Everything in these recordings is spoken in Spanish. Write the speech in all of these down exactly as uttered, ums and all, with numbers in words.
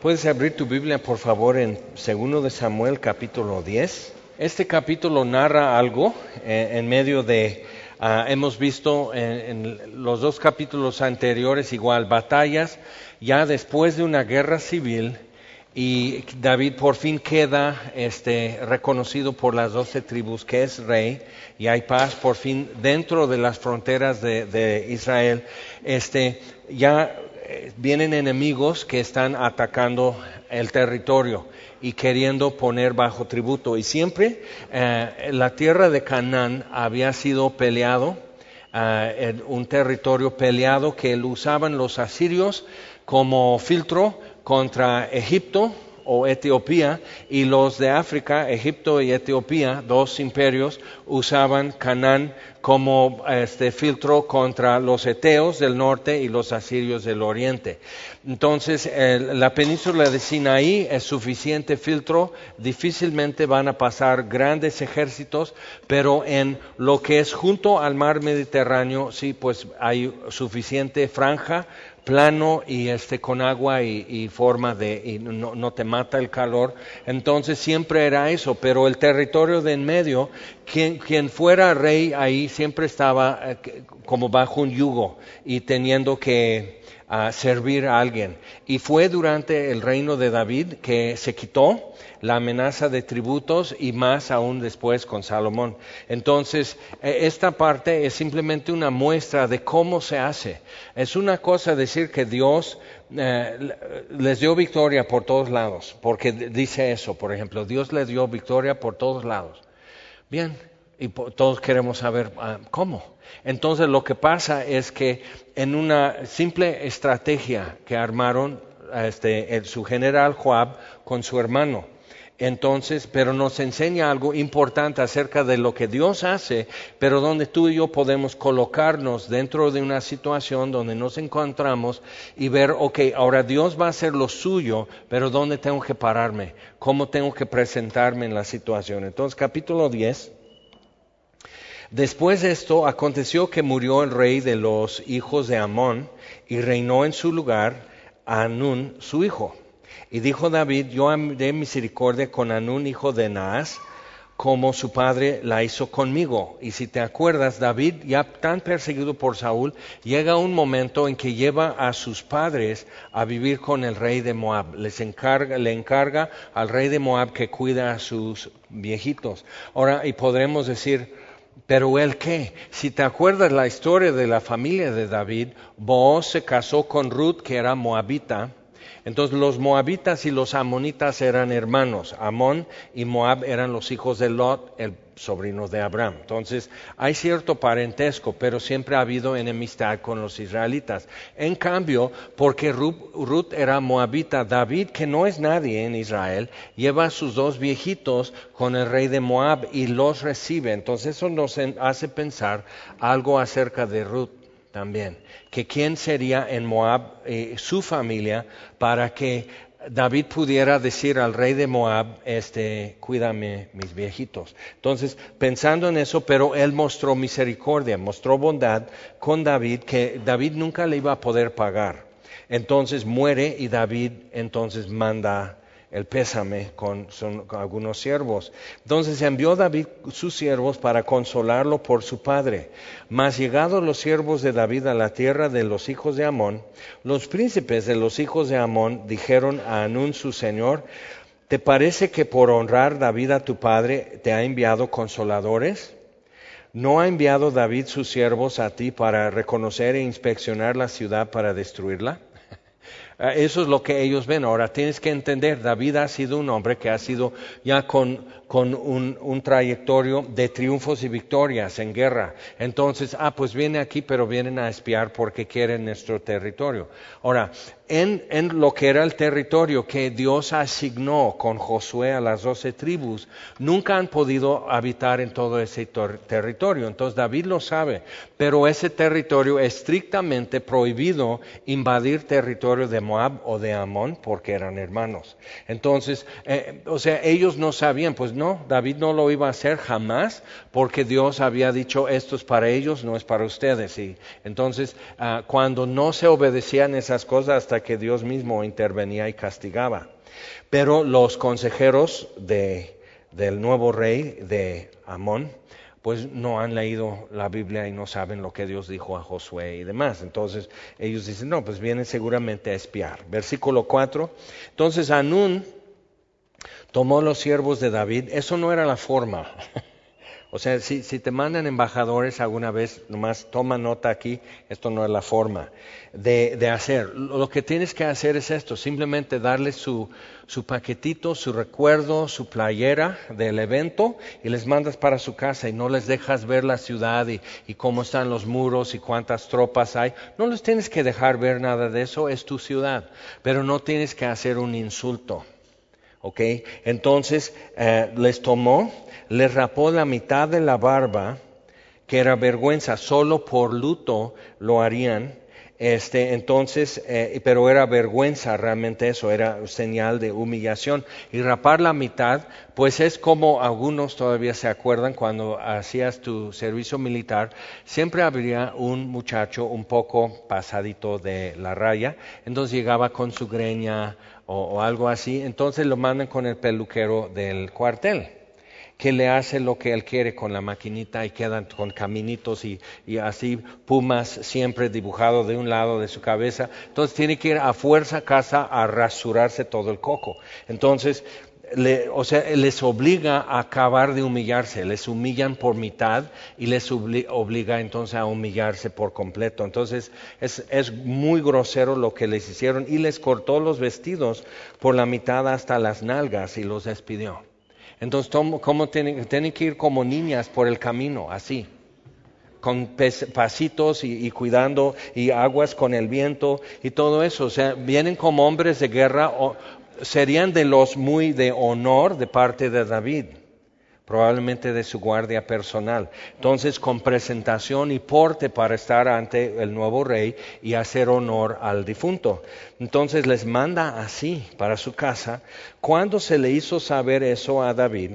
Puedes abrir tu Biblia, por favor, en segundo de Samuel, capítulo diez. Este capítulo narra algo eh, en medio de, uh, hemos visto en, en los dos capítulos anteriores igual, batallas, ya después de una guerra civil, y David por fin queda este, reconocido por las doce tribus que es rey, y hay paz por fin dentro de las fronteras de, de Israel. Este, ya vienen enemigos que están atacando el territorio y queriendo poner bajo tributo. Y siempre eh, la tierra de Canaán había sido peleado, eh, en un territorio peleado que lo usaban los asirios como filtro contra Egipto o Etiopía, y los de África, Egipto y Etiopía, dos imperios, usaban Canaán como este filtro contra los eteos del norte y los asirios del oriente. Entonces, el, la península de Sinaí es suficiente filtro, difícilmente van a pasar grandes ejércitos, pero en lo que es junto al mar Mediterráneo, sí, pues hay suficiente franja, plano y este con agua y, y forma de y no, no te mata el calor. Entonces siempre era eso, pero el territorio de en medio, quien, quien fuera rey ahí siempre estaba eh, como bajo un yugo y teniendo que uh, servir a alguien. Y fue durante el reino de David que se quitó la amenaza de tributos, y más aún después con Salomón. Entonces, esta parte es simplemente una muestra de cómo se hace. Es una cosa decir que Dios eh, les dio victoria por todos lados, porque dice eso, por ejemplo, Dios les dio victoria por todos lados. Bien, y todos queremos saber uh, cómo. Entonces, lo que pasa es que en una simple estrategia que armaron este, el, su general Joab con su hermano, entonces, pero nos enseña algo importante acerca de lo que Dios hace, pero donde tú y yo podemos colocarnos dentro de una situación donde nos encontramos y ver, ok, ahora Dios va a hacer lo suyo, pero ¿dónde tengo que pararme? ¿Cómo tengo que presentarme en la situación? Entonces, capítulo diez. Después de esto, aconteció que murió el rey de los hijos de Amón, y reinó en su lugar Hanún, su hijo. Y dijo David, yo haré misericordia con Hanún, hijo de Naas, como su padre la hizo conmigo. Y si te acuerdas, David, ya tan perseguido por Saúl, llega un momento en que lleva a sus padres a vivir con el rey de Moab. Les encarga, le encarga al rey de Moab que cuida a sus viejitos. Ahora, y podremos decir, ¿pero él qué? Si te acuerdas la historia de la familia de David, Booz se casó con Ruth, que era moabita. Entonces los moabitas y los amonitas eran hermanos. Amón y Moab eran los hijos de Lot, el sobrino de Abraham. Entonces hay cierto parentesco, pero siempre ha habido enemistad con los israelitas. En cambio, porque Ruth, Ruth era moabita, David, que no es nadie en Israel, lleva a sus dos viejitos con el rey de Moab y los recibe. Entonces eso nos hace pensar algo acerca de Ruth también, que quién sería en Moab eh, su familia para que David pudiera decir al rey de Moab, este, cuídame mis viejitos. Entonces, pensando en eso, pero él mostró misericordia, mostró bondad con David, que David nunca le iba a poder pagar. Entonces muere y David entonces manda el pésame con, son, con algunos siervos. Entonces envió David sus siervos para consolarlo por su padre. Mas llegados los siervos de David a la tierra de los hijos de Amón, los príncipes de los hijos de Amón dijeron a Hanún su señor, ¿te parece que por honrar David a tu padre te ha enviado consoladores? ¿No ha enviado David sus siervos a ti para reconocer e inspeccionar la ciudad para destruirla? Eso es lo que ellos ven. Ahora tienes que entender, David ha sido un hombre que ha sido ya con, con un, un trayectorio de triunfos y victorias en guerra. Entonces, ah, pues viene aquí, pero vienen a espiar porque quieren nuestro territorio. Ahora, en, en lo que era el territorio que Dios asignó con Josué a las doce tribus, nunca han podido habitar en todo ese ter- territorio. Entonces David lo sabe, pero ese territorio es estrictamente prohibido invadir territorio de Moab o de Amón, porque eran hermanos. Entonces, eh, o sea, ellos no sabían, pues no, David no lo iba a hacer jamás, porque Dios había dicho, esto es para ellos, no es para ustedes. Y entonces, uh, cuando no se obedecían esas cosas, hasta que Dios mismo intervenía y castigaba. Pero los consejeros de, del nuevo rey de Amón, pues no han leído la Biblia y no saben lo que Dios dijo a Josué y demás. Entonces ellos dicen, no, pues vienen seguramente a espiar. Versículo cuatro, entonces Hanún tomó los siervos de David, eso no era la forma. O sea, si, si te mandan embajadores alguna vez, nomás toma nota aquí, esto no es la forma de, de hacer. Lo que tienes que hacer es esto, simplemente darles su, su paquetito, su recuerdo, su playera del evento y les mandas para su casa y no les dejas ver la ciudad y, y cómo están los muros y cuántas tropas hay. No les tienes que dejar ver nada de eso, es tu ciudad, pero no tienes que hacer un insulto. ¿Ok? Entonces eh, les tomó, les rapó la mitad de la barba, que era vergüenza, solo por luto lo harían, este, entonces, eh, pero era vergüenza realmente eso, era señal de humillación. Y rapar la mitad, pues es como algunos todavía se acuerdan cuando hacías tu servicio militar, siempre habría un muchacho un poco pasadito de la raya, entonces llegaba con su greña, O, o algo así, entonces lo mandan con el peluquero del cuartel, que le hace lo que él quiere con la maquinita y quedan con caminitos y, y así pumas siempre dibujado de un lado de su cabeza. Entonces tiene que ir a fuerza a casa a rasurarse todo el coco. Entonces, le, o sea, les obliga a acabar de humillarse, les humillan por mitad y les obliga entonces a humillarse por completo. Entonces es, es muy grosero lo que les hicieron y les cortó los vestidos por la mitad hasta las nalgas y los despidió. Entonces, ¿cómo tienen, tienen que ir como niñas por el camino, así? Con pasitos y, y cuidando y aguas con el viento y todo eso. O sea, vienen como hombres de guerra, o serían de los muy de honor de parte de David, probablemente de su guardia personal. Entonces, con presentación y porte para estar ante el nuevo rey y hacer honor al difunto. Entonces les manda así para su casa. Cuando se le hizo saber eso a David,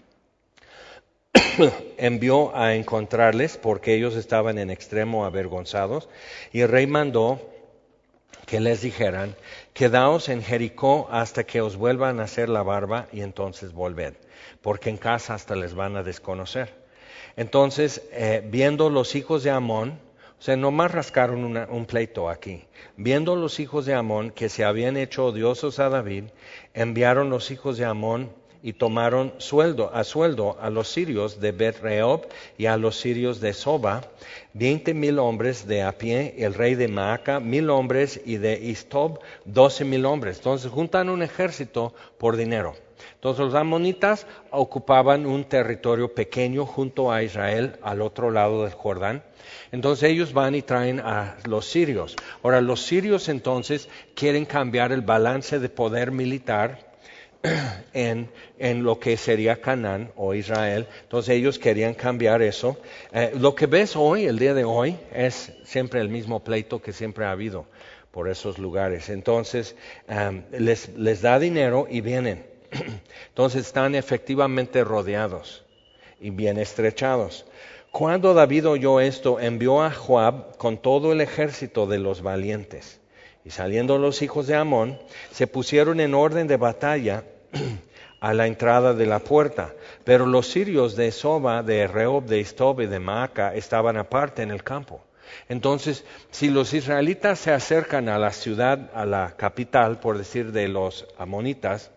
envió a encontrarles porque ellos estaban en extremo avergonzados, y el rey mandó que les dijeran, quedaos en Jericó hasta que os vuelvan a hacer la barba y entonces volved, porque en casa hasta les van a desconocer. Entonces, eh, viendo los hijos de Amón, o sea, nomás rascaron una, un pleito aquí, viendo los hijos de Amón que se habían hecho odiosos a David, enviaron los hijos de Amón y tomaron sueldo, a sueldo a los sirios de Bet-rehob y a los sirios de Soba, veinte mil hombres de a pie, el rey de Maaca, mil hombres, y de Istob, doce mil hombres. Entonces juntan un ejército por dinero. Entonces los amonitas ocupaban un territorio pequeño junto a Israel, al otro lado del Jordán. Entonces ellos van y traen a los sirios. Ahora los sirios entonces quieren cambiar el balance de poder militar En, en lo que sería Canaán o Israel. Entonces ellos querían cambiar eso. Eh, lo que ves hoy, el día de hoy, es siempre el mismo pleito que siempre ha habido por esos lugares. Entonces um, les, les da dinero y vienen. Entonces están efectivamente rodeados y bien estrechados. Cuando David oyó esto, envió a Joab con todo el ejército de los valientes. Y saliendo los hijos de Amón, se pusieron en orden de batalla a la entrada de la puerta. Pero los sirios de Soba, de Rehob, de Istob y de Maaca estaban aparte en el campo. Entonces, si los israelitas se acercan a la ciudad, a la capital, por decir, de los amonitas,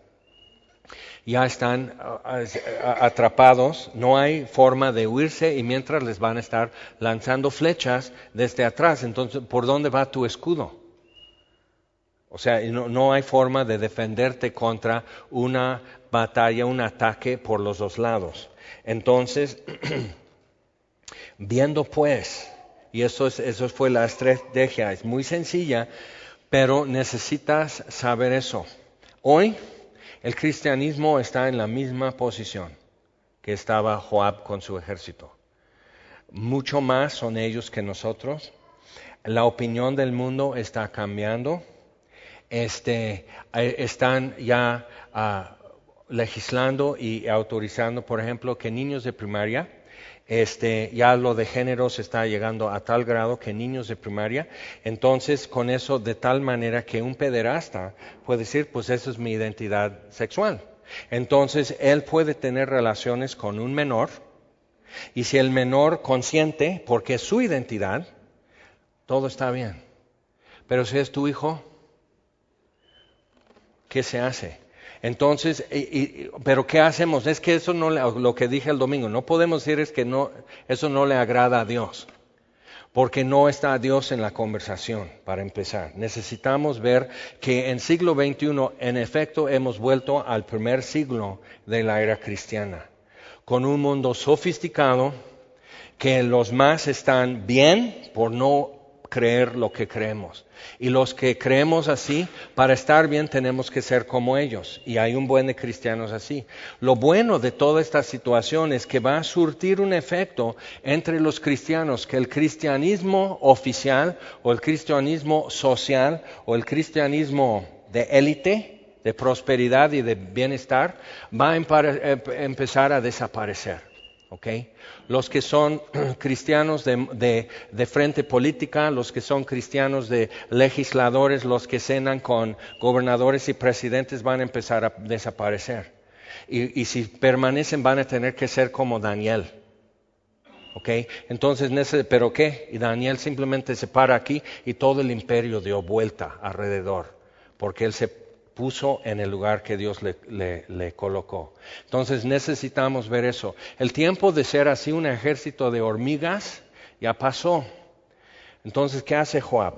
ya están atrapados, no hay forma de huirse y mientras les van a estar lanzando flechas desde atrás. Entonces, ¿por dónde va tu escudo? O sea, no, no hay forma de defenderte contra una batalla, un ataque por los dos lados. Entonces, viendo pues, y eso, es, eso fue la estrategia, es muy sencilla, pero necesitas saber eso. Hoy el cristianismo está en la misma posición que estaba Joab con su ejército. Mucho más son ellos que nosotros. La opinión del mundo está cambiando. este, eh, están ya uh, legislando y autorizando, por ejemplo, que niños de primaria, este, ya lo de género se está llegando a tal grado que niños de primaria, entonces con eso de tal manera que un pederasta puede decir, pues eso es mi identidad sexual. Entonces él puede tener relaciones con un menor y si el menor consiente, porque es su identidad, todo está bien. Pero si es tu hijo, ¿qué se hace? Entonces, y, y, pero ¿qué hacemos? Es que eso no, le, lo que dije el domingo, no podemos decir es que no, eso no le agrada a Dios, porque no está Dios en la conversación, para empezar. Necesitamos ver que en siglo veintiuno, en efecto, hemos vuelto al primer siglo de la era cristiana, con un mundo sofisticado, que los más están bien por no creer lo que creemos. Y los que creemos así, para estar bien tenemos que ser como ellos. Y hay un buen de cristianos así. Lo bueno de toda esta situación es que va a surtir un efecto entre los cristianos, que el cristianismo oficial o el cristianismo social o el cristianismo de élite, de prosperidad y de bienestar, va a empezar a desaparecer. ¿Okay? Los que son cristianos de, de, de frente política, los que son cristianos de legisladores, los que cenan con gobernadores y presidentes van a empezar a desaparecer. Y, y si permanecen van a tener que ser como Daniel. ¿Okay? Entonces, ¿pero qué? Y Daniel simplemente se para aquí y todo el imperio dio vuelta alrededor, porque él se puso en el lugar que Dios le, le, le colocó. Entonces necesitamos ver eso. El tiempo de ser así un ejército de hormigas ya pasó. Entonces, ¿qué hace Joab?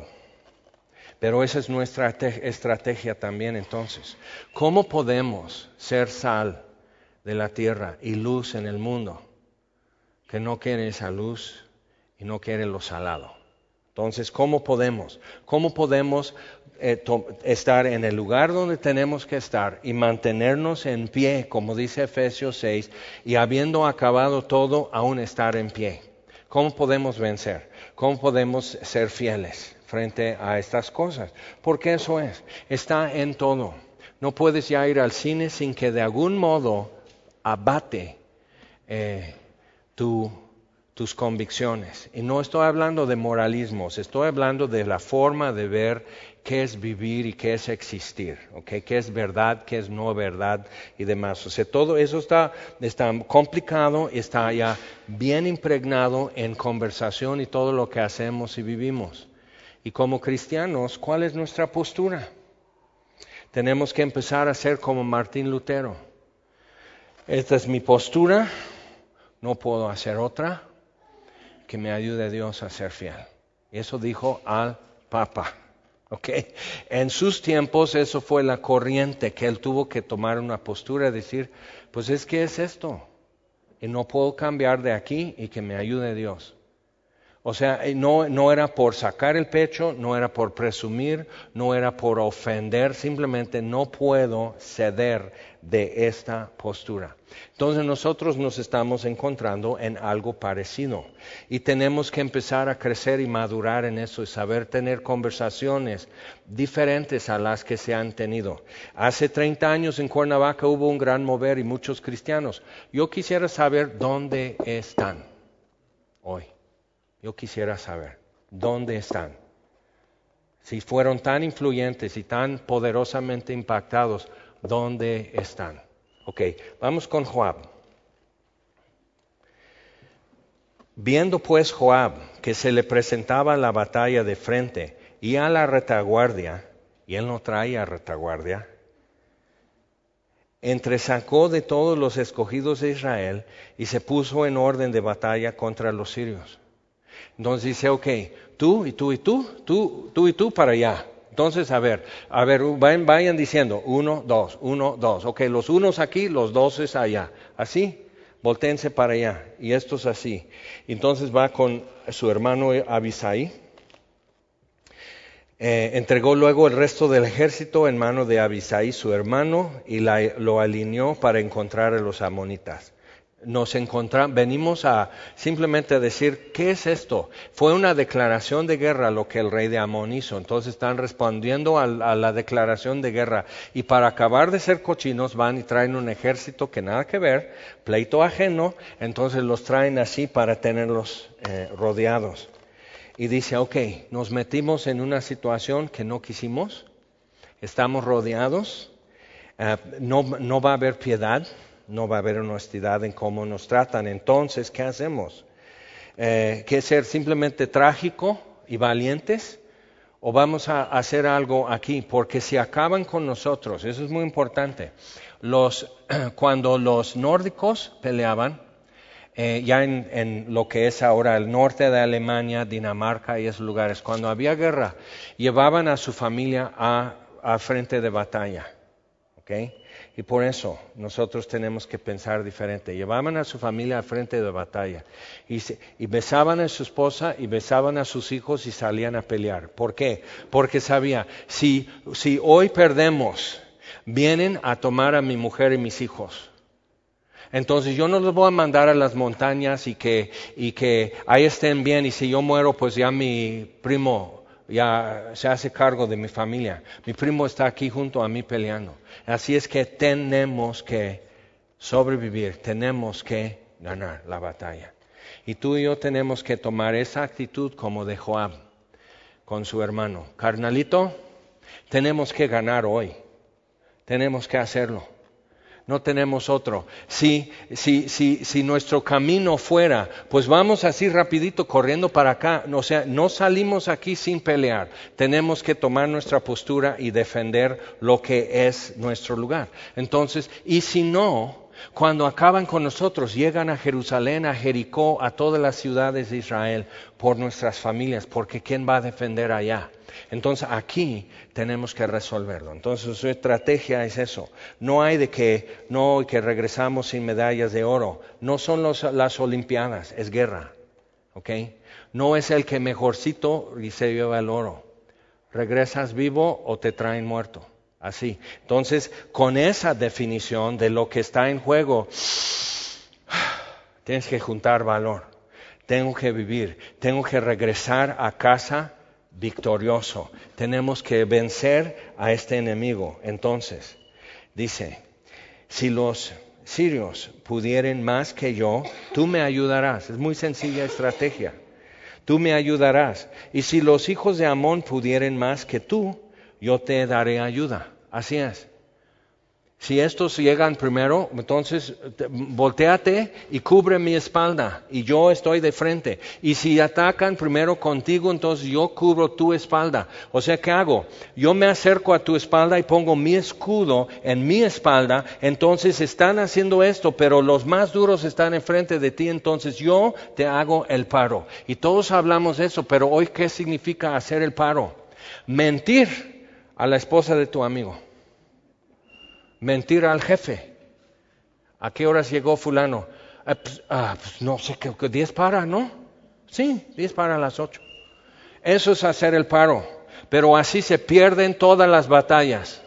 Pero esa es nuestra estrategia también entonces. ¿Cómo podemos ser sal de la tierra y luz en el mundo que no quiere esa luz y no quiere lo salado? Entonces, ¿cómo podemos? ¿Cómo podemos eh, estar en el lugar donde tenemos que estar y mantenernos en pie, como dice Efesios seis, y habiendo acabado todo, aún estar en pie? ¿Cómo podemos vencer? ¿Cómo podemos ser fieles frente a estas cosas? Porque eso es, está en todo. No puedes ya ir al cine sin que de algún modo abate eh, tu tus convicciones. Y no estoy hablando de moralismos, estoy hablando de la forma de ver qué es vivir y qué es existir, ¿okay? Qué es verdad, qué es no verdad y demás. O sea, todo eso está, está complicado, está ya bien impregnado en conversación y todo lo que hacemos y vivimos. Y como cristianos, ¿cuál es nuestra postura? Tenemos que empezar a ser como Martín Lutero. Esta es mi postura, no puedo hacer otra. Que me ayude Dios a ser fiel. Eso dijo al Papa. ¿Okay? En sus tiempos eso fue la corriente, que él tuvo que tomar una postura y decir, pues es que es esto. Y no puedo cambiar de aquí y que me ayude Dios. O sea, no, no era por sacar el pecho, no era por presumir, no era por ofender, simplemente no puedo ceder de esta postura. Entonces nosotros nos estamos encontrando en algo parecido y tenemos que empezar a crecer y madurar en eso y saber tener conversaciones diferentes a las que se han tenido. Hace treinta años en Cuernavaca hubo un gran mover y muchos cristianos. Yo quisiera saber dónde están hoy. Yo quisiera saber dónde están. Si fueron tan influyentes y tan poderosamente impactados, ¿dónde están? Ok, vamos con Joab. Viendo pues Joab que se le presentaba la batalla de frente y a la retaguardia, y él no traía retaguardia, entresacó de todos los escogidos de Israel y se puso en orden de batalla contra los sirios. Entonces dice, ok, tú y tú y tú, tú, tú y tú para allá. Entonces, a ver, a ver, vayan, vayan diciendo, uno, dos, uno, dos. Ok, los unos aquí, los dos es allá. Así, voltéense para allá. Y esto es así. Entonces va con su hermano Abisai. Eh, entregó luego el resto del ejército en mano de Abisai, su hermano, y la, lo alineó para encontrar a los amonitas. nos encontramos, venimos a simplemente decir, ¿qué es esto? Fue una declaración de guerra lo que el rey de Amón hizo. Entonces están respondiendo a, a la declaración de guerra. Y para acabar de ser cochinos van y traen un ejército que nada que ver, pleito ajeno, entonces los traen así para tenerlos eh, rodeados. Y dice, ok, nos metimos en una situación que no quisimos, estamos rodeados, uh, no, no va a haber piedad. No va a haber honestidad en cómo nos tratan. Entonces, ¿qué hacemos? Eh, ¿Qué ser simplemente trágico y valientes? ¿O vamos a hacer algo aquí? Porque si acaban con nosotros, eso es muy importante. Los, cuando los nórdicos peleaban, eh, ya en, en lo que es ahora el norte de Alemania, Dinamarca y esos lugares, cuando había guerra, llevaban a su familia a, a frente de batalla. ¿Ok? Y por eso nosotros tenemos que pensar diferente. Llevaban a su familia al frente de batalla y, se, y besaban a su esposa y besaban a sus hijos y salían a pelear. ¿Por qué? Porque sabía, si, si hoy perdemos, vienen a tomar a mi mujer y mis hijos. Entonces yo no los voy a mandar a las montañas y que, y que ahí estén bien, y si yo muero, pues ya mi primo ya se hace cargo de mi familia. Mi primo está aquí junto a mí peleando. Así es que tenemos que sobrevivir, tenemos que ganar la batalla. Y tú y yo tenemos que tomar esa actitud como de Joab con su hermano. Carnalito, tenemos que ganar hoy. Tenemos que hacerlo. No tenemos otro. Si, si, si, si nuestro camino fuera, pues vamos así rapidito corriendo para acá. O sea, no salimos aquí sin pelear. Tenemos que tomar nuestra postura y defender lo que es nuestro lugar. Entonces, y si no, cuando acaban con nosotros, llegan a Jerusalén, a Jericó, a todas las ciudades de Israel por nuestras familias, porque ¿quién va a defender allá? Entonces aquí tenemos que resolverlo. Entonces su estrategia es eso. No hay de que no que regresamos sin medallas de oro. No son los, las olimpiadas, es guerra. ¿Ok? No es el que mejorcito y se lleva el oro. Regresas vivo o te traen muerto. Así. Entonces, con esa definición de lo que está en juego, tienes que juntar valor. Tengo que vivir. Tengo que regresar a casa victorioso. Tenemos que vencer a este enemigo. Entonces, dice, si los sirios pudieren más que yo, tú me ayudarás. Es muy sencilla estrategia. Tú me ayudarás. Y si los hijos de Amón pudieren más que tú, yo te daré ayuda. Así es. Si estos llegan primero, entonces voltéate y cubre mi espalda y yo estoy de frente. Y si atacan primero contigo, entonces yo cubro tu espalda. O sea, ¿qué hago? Yo me acerco a tu espalda y pongo mi escudo en mi espalda. Entonces están haciendo esto, pero los más duros están enfrente de ti. Entonces yo te hago el paro. Y todos hablamos de eso, pero hoy, ¿qué significa hacer el paro? Mentir a la esposa de tu amigo. Mentir al jefe. ¿A qué horas llegó fulano? Ah, pues, ah, pues no sé, que diez para, ¿no? Sí, diez para las ocho. Eso es hacer el paro. Pero así se pierden todas las batallas.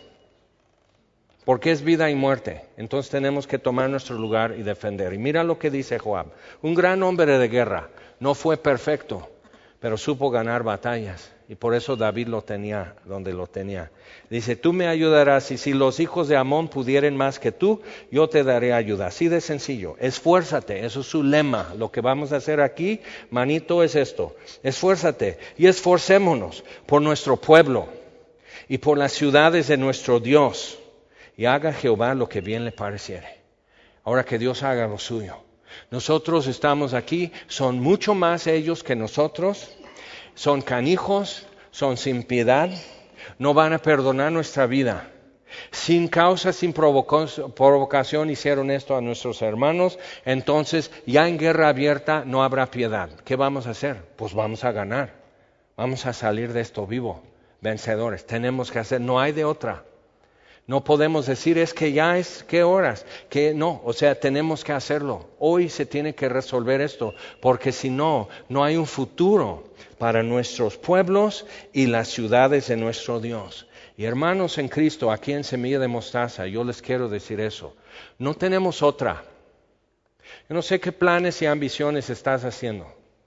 Porque es vida y muerte. Entonces tenemos que tomar nuestro lugar y defender. Y mira lo que dice Joab. Un gran hombre de guerra. No fue perfecto, pero supo ganar batallas. Y por eso David lo tenía donde lo tenía. Dice, tú me ayudarás y si los hijos de Amón pudieren más que tú, yo te daré ayuda. Así de sencillo. Esfuérzate. Eso es su lema. Lo que vamos a hacer aquí, manito, es esto. Esfuérzate y esforcémonos por nuestro pueblo y por las ciudades de nuestro Dios. Y haga Jehová lo que bien le pareciere. Ahora que Dios haga lo suyo. Nosotros estamos aquí, son mucho más ellos que nosotros. Son canijos, son sin piedad, no van a perdonar nuestra vida. Sin causa, sin provocación hicieron esto a nuestros hermanos, entonces ya en guerra abierta no habrá piedad. ¿Qué vamos a hacer? Pues vamos a ganar, vamos a salir de esto vivo, vencedores. Tenemos que hacer, no hay de otra. No podemos decir es que ya es, ¿qué horas? Que no, o sea, tenemos que hacerlo. Hoy se tiene que resolver esto, porque si no, no hay un futuro para nuestros pueblos y las ciudades de nuestro Dios. Y hermanos en Cristo, aquí en Semilla de Mostaza, yo les quiero decir eso. No tenemos otra. Yo no sé qué planes y ambiciones estás haciendo,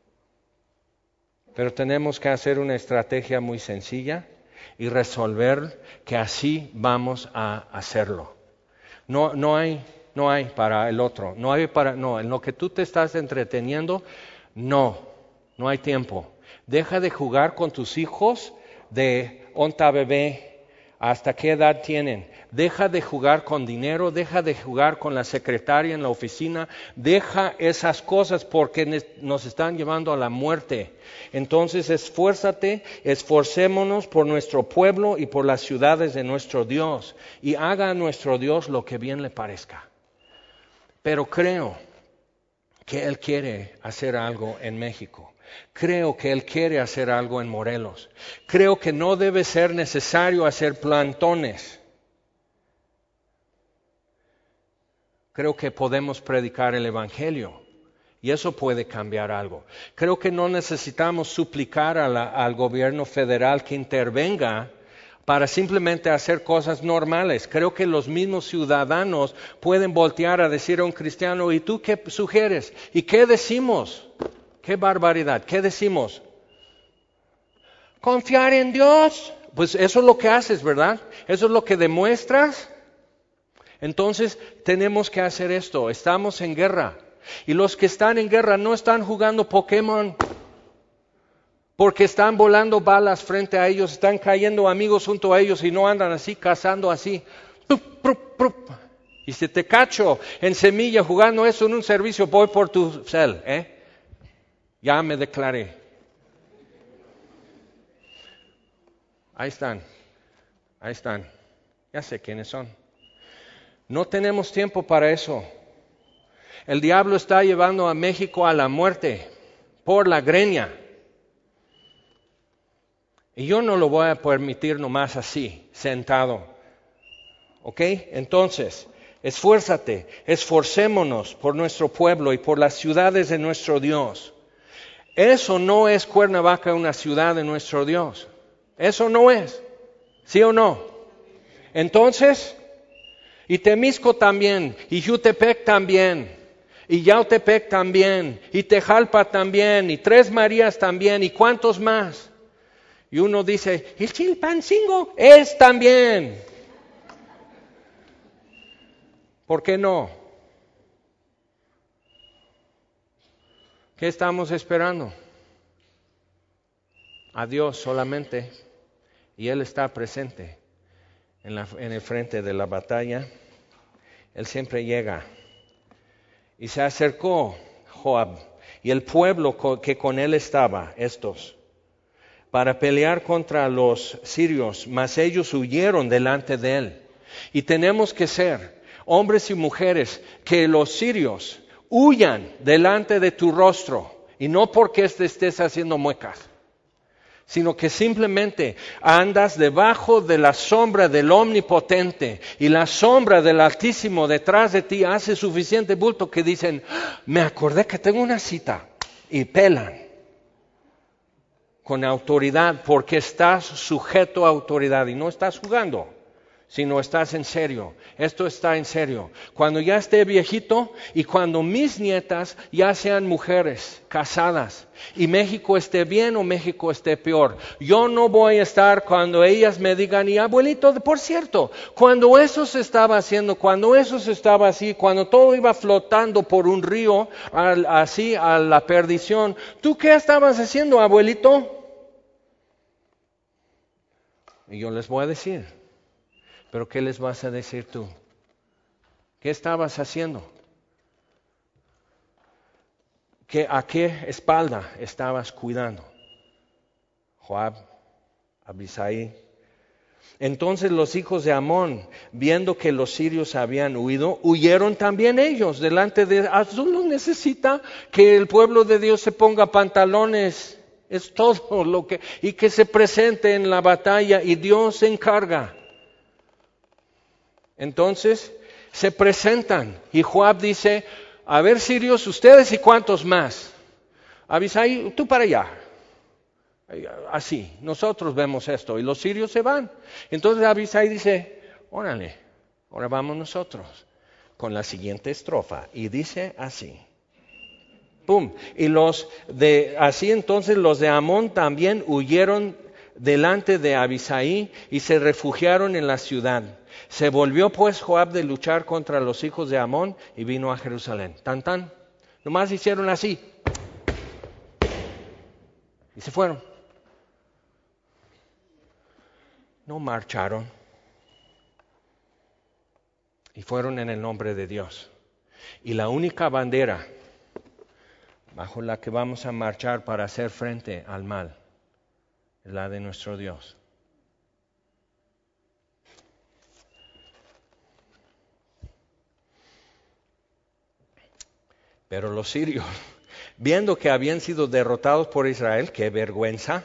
pero tenemos que hacer una estrategia muy sencilla y resolver que así vamos a hacerlo. No, no hay, no hay para el otro, no hay para, no, en lo que tú te estás entreteniendo, no, no hay tiempo. Deja de jugar con tus hijos de onta bebé, hasta qué edad tienen. Deja de jugar con dinero, deja de jugar con la secretaria en la oficina, deja esas cosas porque nos están llevando a la muerte. Entonces esfuérzate, esforcémonos por nuestro pueblo y por las ciudades de nuestro Dios, y haga a nuestro Dios lo que bien le parezca. Pero creo que Él quiere hacer algo en México. Creo que Él quiere hacer algo en Morelos. Creo que no debe ser necesario hacer plantones. Creo que podemos predicar el Evangelio y eso puede cambiar algo. Creo que no necesitamos suplicar a la, al gobierno federal que intervenga para simplemente hacer cosas normales. Creo que los mismos ciudadanos pueden voltear a decir a un cristiano, ¿y tú qué sugieres? ¿Y qué decimos? ¡Qué barbaridad! ¿Qué decimos? ¿Confiar en Dios? Pues eso es lo que haces, ¿verdad? Eso es lo que demuestras. Entonces tenemos que hacer esto. Estamos en guerra. Y los que están en guerra no están jugando Pokémon, porque están volando balas frente a ellos, están cayendo amigos junto a ellos y no andan así, cazando así. Y si te cacho en semilla jugando eso en un servicio, voy por tu cel, ¿eh? Ya me declaré. Ahí están, ahí están. Ya sé quiénes son. No tenemos tiempo para eso. El diablo está llevando a México a la muerte por la greña. Y yo no lo voy a permitir nomás así, sentado. ¿Ok? Entonces, esfuérzate, esforcémonos por nuestro pueblo y por las ciudades de nuestro Dios. Eso no es Cuernavaca, una ciudad de nuestro Dios. Eso no es. ¿Sí o no? Entonces, y Temisco también, y Jutepec también, y Yautepec también, y Tejalpa también, y Tres Marías también, y cuántos más. Y uno dice, ¿el Chilpancingo? Es también. ¿Por qué no? ¿Qué estamos esperando? A Dios solamente, y Él está presente en, la, en el frente de la batalla. Él siempre llega. Y se acercó Joab y el pueblo que con él estaba, estos, para pelear contra los sirios, mas ellos huyeron delante de él. Y tenemos que ser hombres y mujeres que los sirios huyan delante de tu rostro, y no porque te estés haciendo muecas, sino que simplemente andas debajo de la sombra del Omnipotente, y la sombra del Altísimo detrás de ti hace suficiente bulto que dicen, me acordé que tengo una cita, y pelan con autoridad, porque estás sujeto a autoridad y no estás jugando, sino estás en serio. Esto está en serio. Cuando ya esté viejito y cuando mis nietas ya sean mujeres casadas y México esté bien o México esté peor, yo no voy a estar cuando ellas me digan, y abuelito, por cierto, cuando eso se estaba haciendo, cuando eso se estaba así, cuando todo iba flotando por un río al, así a la perdición, ¿tú qué estabas haciendo, abuelito? Y yo les voy a decir, pero ¿qué les vas a decir tú? ¿Qué estabas haciendo? ¿Qué, ¿A qué espalda estabas cuidando? Joab, Abisai. Entonces los hijos de Amón, viendo que los sirios habían huido, huyeron también ellos delante de... Solo necesita que el pueblo de Dios se ponga pantalones, es todo lo que... y que se presente en la batalla y Dios se encarga. Entonces se presentan y Joab dice, a ver sirios, ustedes y cuántos más. Abisai, tú para allá. Así, nosotros vemos esto y los sirios se van. Entonces Abisai dice, órale, ahora vamos nosotros. con la siguiente estrofa. Y dice así. ¡Pum! Y los de, así entonces los de Amón también huyeron delante de Abisai y se refugiaron en la ciudad. Se volvió pues Joab de luchar contra los hijos de Amón y vino a Jerusalén. Tan tan. Nomás hicieron así. Y se fueron. No marcharon. Y fueron en el nombre de Dios. Y la única bandera bajo la que vamos a marchar para hacer frente al mal es la de nuestro Dios. Pero los sirios, viendo que habían sido derrotados por Israel, qué vergüenza,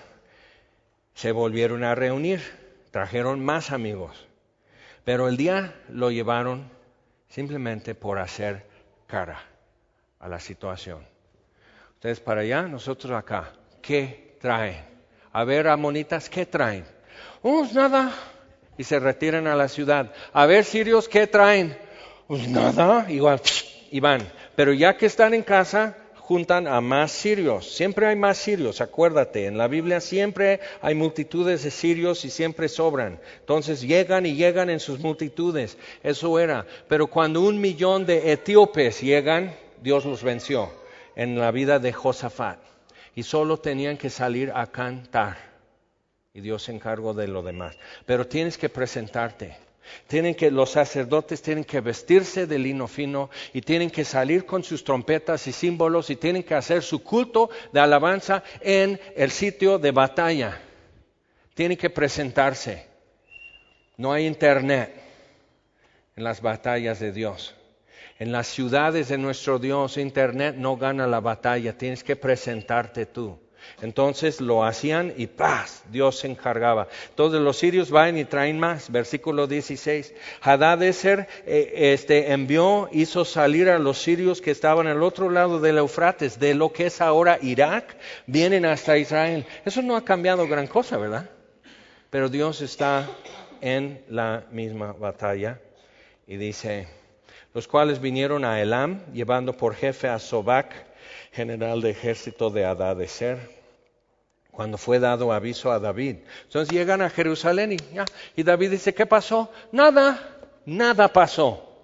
se volvieron a reunir, trajeron más amigos. Pero el día lo llevaron simplemente por hacer cara a la situación. Ustedes para allá, nosotros acá. ¿Qué traen? A ver, amonitas, ¿qué traen? Pues nada. Y se retiran a la ciudad. A ver, sirios, ¿qué traen? Pues nada. Igual, y van. Pero ya que están en casa, juntan a más sirios. Siempre hay más sirios, acuérdate. En la Biblia siempre hay multitudes de sirios y siempre sobran. Entonces llegan y llegan en sus multitudes. Eso era. Pero cuando un millón de etíopes llegan, Dios los venció en la vida de Josafat. Y solo tenían que salir a cantar. Y Dios se encargó de lo demás. Pero tienes que presentarte. Tienen que, los sacerdotes tienen que vestirse de lino fino y tienen que salir con sus trompetas y símbolos y tienen que hacer su culto de alabanza en el sitio de batalla. Tienen que presentarse. No hay internet en las batallas de Dios. En las ciudades de nuestro Dios, internet no gana la batalla, tienes que presentarte tú. Entonces lo hacían y ¡paz! Dios se encargaba. Entonces los sirios van y traen más. Versículo dieciséis. Hadadezer eh, este, envió, hizo salir a los sirios que estaban al otro lado del Eufrates, de lo que es ahora Irak, vienen hasta Israel. Eso no ha cambiado gran cosa, ¿verdad? Pero Dios está en la misma batalla y dice, los cuales vinieron a Elam, llevando por jefe a Sobac, general de ejército de Hadadezer, cuando fue dado aviso a David. Entonces llegan a Jerusalén y, ya, y David dice, ¿qué pasó? Nada, nada pasó.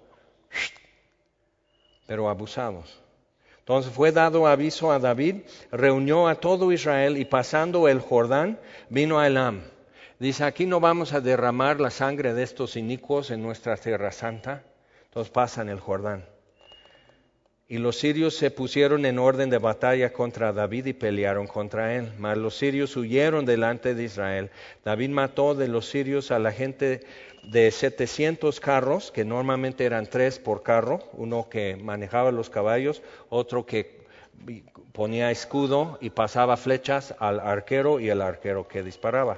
Pero abusados. Entonces fue dado aviso a David, reunió a todo Israel y pasando el Jordán, vino a Elam. Dice, aquí no vamos a derramar la sangre de estos inicuos en nuestra tierra santa. Entonces pasan el Jordán. Y los sirios se pusieron en orden de batalla contra David y pelearon contra él. Mas los sirios huyeron delante de Israel. David mató de los sirios a la gente de setecientos carros, que normalmente eran tres por carro, uno que manejaba los caballos, otro que ponía escudo y pasaba flechas al arquero y el arquero que disparaba.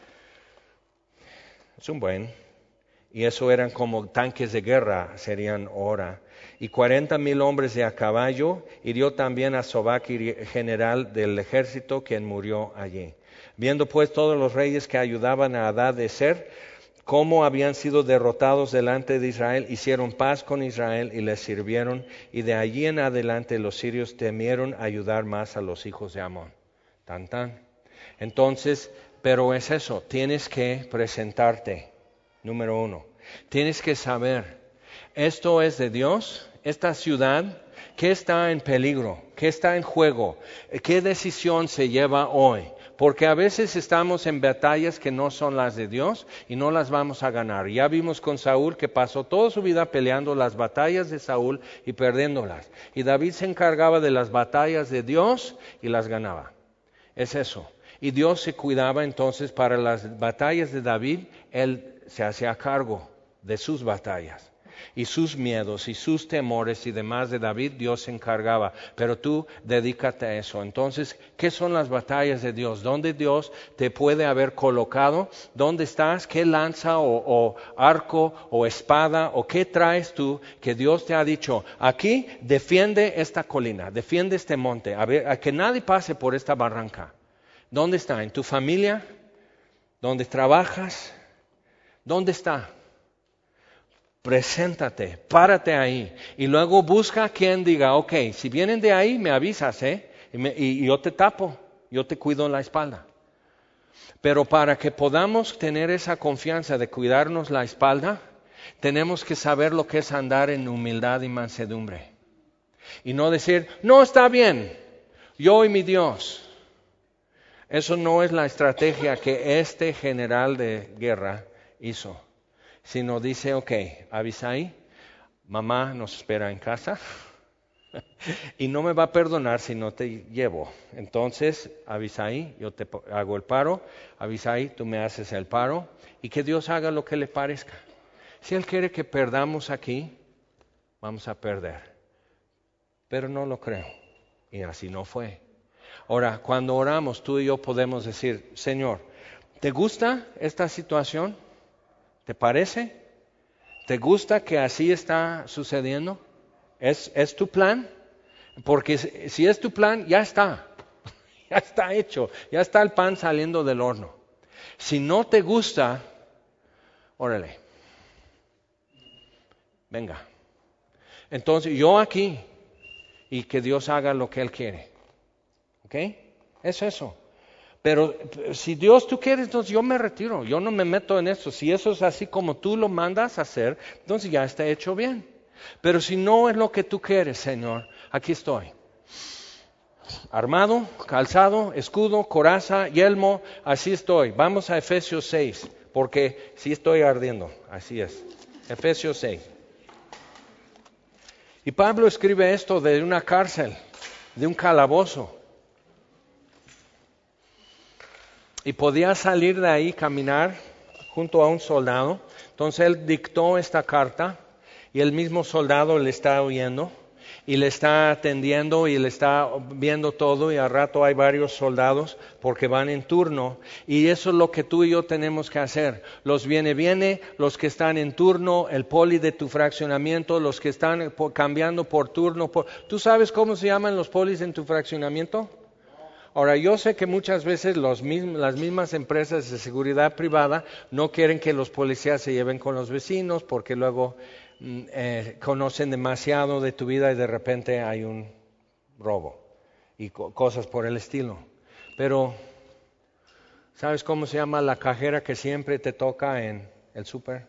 Es un buen... Y eso eran como tanques de guerra, serían ahora. Y cuarenta mil hombres de a caballo, hirió también a Sobac, general del ejército, quien murió allí. Viendo pues todos los reyes que ayudaban a Hadadezer, cómo habían sido derrotados delante de Israel, hicieron paz con Israel y les sirvieron. Y de allí en adelante los sirios temieron ayudar más a los hijos de Amón. Tan tan. Entonces, pero es eso, tienes que presentarte. Número uno, tienes que saber, esto es de Dios, esta ciudad, ¿qué está en peligro? ¿Qué está en juego? ¿Qué decisión se lleva hoy? Porque a veces estamos en batallas que no son las de Dios y no las vamos a ganar. Ya vimos con Saúl que pasó toda su vida peleando las batallas de Saúl y perdiéndolas. Y David se encargaba de las batallas de Dios y las ganaba. Es eso. Y Dios se cuidaba entonces para las batallas de David, él se hacía cargo de sus batallas y sus miedos y sus temores y demás de David, Dios se encargaba. Pero tú dedícate a eso. Entonces, ¿qué son las batallas de Dios? ¿Dónde Dios te puede haber colocado? ¿Dónde estás? ¿Qué lanza o, o arco o espada o qué traes tú que Dios te ha dicho? Aquí defiende esta colina, defiende este monte, a ver, a que nadie pase por esta barranca. ¿Dónde está? ¿En tu familia? ¿Dónde trabajas? ¿Dónde está? preséntate, párate ahí. Y luego busca a quien diga, ok, si vienen de ahí, me avisas, ¿eh? Y, me, y, y yo te tapo, yo te cuido la espalda. Pero para que podamos tener esa confianza de cuidarnos la espalda, tenemos que saber lo que es andar en humildad y mansedumbre. Y no decir, no está bien, yo y mi Dios. Eso no es la estrategia que este general de guerra hizo. Sino dice, ok, Abisai, mamá nos espera en casa y no me va a perdonar si no te llevo. Entonces, Abisai, yo te hago el paro, Abisai, tú me haces el paro y que Dios haga lo que le parezca. Si Él quiere que perdamos aquí, vamos a perder. Pero no lo creo. Y así no fue. Ahora, cuando oramos, tú y yo podemos decir, Señor, ¿te gusta esta situación? ¿Te parece? ¿Te gusta que así está sucediendo? ¿Es, es tu plan? Porque si es tu plan, ya está. Ya está hecho. Ya está el pan saliendo del horno. Si no te gusta, órale. Venga. Entonces yo aquí y que Dios haga lo que Él quiere. ¿Ok? Es eso. Pero si Dios tú quieres, entonces yo me retiro, yo no me meto en eso. Si eso es así como tú lo mandas a hacer, entonces ya está hecho bien. Pero si no es lo que tú quieres, Señor, aquí estoy. Armado, calzado, escudo, coraza, yelmo, así estoy. Vamos a Efesios seis, porque sí estoy ardiendo, así es. Efesios seis. Y Pablo escribe esto de una cárcel, de un calabozo. Y podía salir de ahí, caminar junto a un soldado. Entonces él dictó esta carta y el mismo soldado le está oyendo y le está atendiendo y le está viendo todo y al rato hay varios soldados porque van en turno y eso es lo que tú y yo tenemos que hacer. Los viene, viene, los que están en turno, el poli de tu fraccionamiento, los que están por, cambiando por turno. Por... ¿Tú sabes cómo se llaman los polis en tu fraccionamiento? Ahora, yo sé que muchas veces los mismos, las mismas empresas de seguridad privada no quieren que los policías se lleven con los vecinos porque luego eh, conocen demasiado de tu vida y de repente hay un robo y co- cosas por el estilo. Pero, ¿sabes cómo se llama la cajera que siempre te toca en el súper?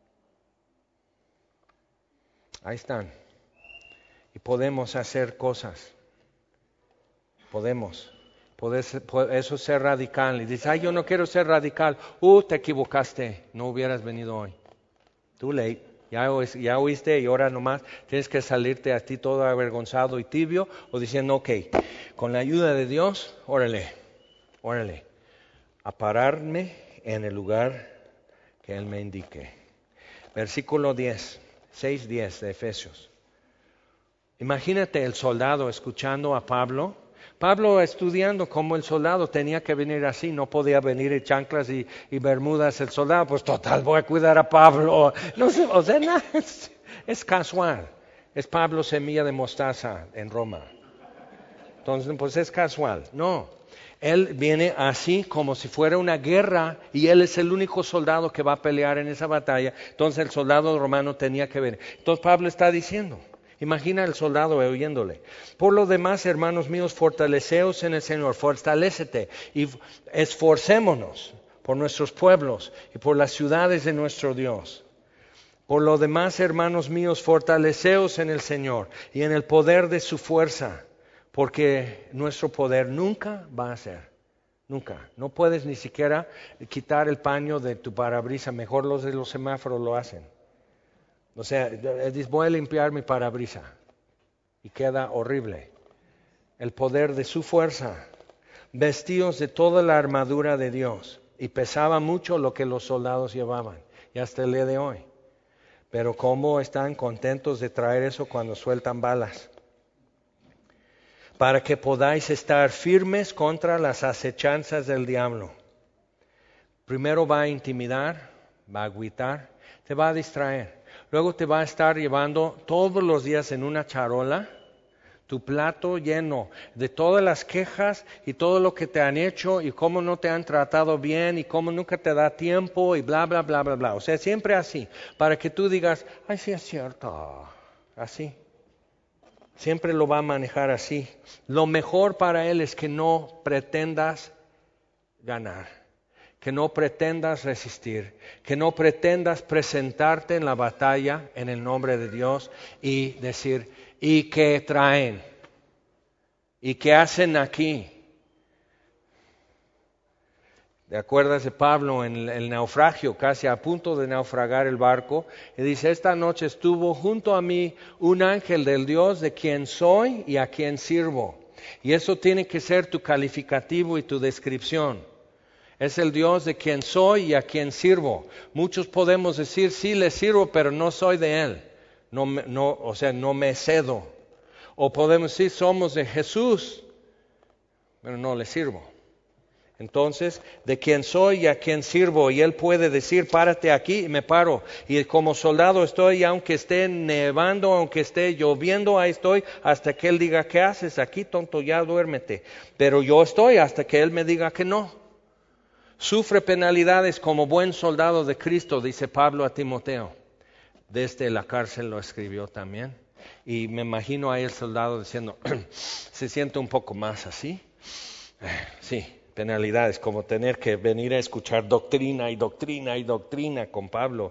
Ahí están. Y podemos hacer cosas. Podemos. Puedes, eso es ser radical. Y dices, ay, yo no quiero ser radical. Uh, te equivocaste. No hubieras venido hoy. Too late. Ya, ya oíste y ahora nomás tienes que salirte a ti todo avergonzado y tibio o diciendo, ok, con la ayuda de Dios, órale, órale, a pararme en el lugar que Él me indique. Versículo diez, seis diez de Efesios. Imagínate el soldado escuchando a Pablo. Pablo estudiando como el soldado tenía que venir así, no podía venir en chanclas y, y bermudas el soldado, pues total voy a cuidar a Pablo. No sé, o sea, no, es, es casual. Es Pablo semilla de mostaza en Roma. Entonces, pues es casual. No, él viene así como si fuera una guerra y él es el único soldado que va a pelear en esa batalla. Entonces el soldado romano tenía que venir. Entonces Pablo está diciendo. Imagina el soldado oyéndole. Por lo demás, hermanos míos, fortaleceos en el Señor, fortalécete y esforcémonos por nuestros pueblos y por las ciudades de nuestro Dios. Por lo demás, hermanos míos, fortaleceos en el Señor y en el poder de su fuerza, porque nuestro poder nunca va a ser. Nunca. No puedes ni siquiera quitar el paño de tu parabrisas, mejor los de los semáforos lo hacen. O sea, voy a limpiar mi parabrisa y queda horrible. El poder de su fuerza, vestidos de toda la armadura de Dios. Y pesaba mucho lo que los soldados llevaban, y hasta el día de hoy. Pero cómo están contentos de traer eso cuando sueltan balas. Para que podáis estar firmes contra las acechanzas del diablo. Primero va a intimidar, va a agüitar, te va a distraer. Luego te va a estar llevando todos los días en una charola, Tu plato lleno de todas las quejas y todo lo que te han hecho y cómo no te han tratado bien y cómo nunca te da tiempo y bla, bla, bla, bla, bla. O sea, siempre así, para que tú digas, ay, sí es cierto, así. Siempre lo va a manejar así. Lo mejor para él es que no pretendas ganar, que no pretendas resistir, que no pretendas presentarte en la batalla en el nombre de Dios y decir, ¿y qué traen? ¿Y qué hacen aquí? ¿Te acuerdas de Pablo en el, el naufragio, casi a punto de naufragar el barco? Y dice, esta noche estuvo junto a mí un ángel del Dios de quien soy y a quien sirvo. Y eso tiene que ser tu calificativo y tu descripción. Es el Dios de quien soy y a quien sirvo. Muchos podemos decir, sí le sirvo, pero no soy de Él. No, no, o sea, no me cedo. O podemos decir, somos de Jesús, pero no le sirvo. Entonces, de quien soy y a quien sirvo, y Él puede decir, párate aquí y me paro. Y como soldado estoy, aunque esté nevando, aunque esté lloviendo, ahí estoy, hasta que Él diga, ¿qué haces aquí, tonto? Ya duérmete. Pero yo estoy hasta que Él me diga que no. Sufre penalidades como buen soldado de Cristo, dice Pablo a Timoteo. Desde la cárcel lo escribió también. Y me imagino ahí el soldado diciendo, ¿se siente un poco más así? Sí, penalidades, como tener que venir a escuchar doctrina y doctrina y doctrina con Pablo.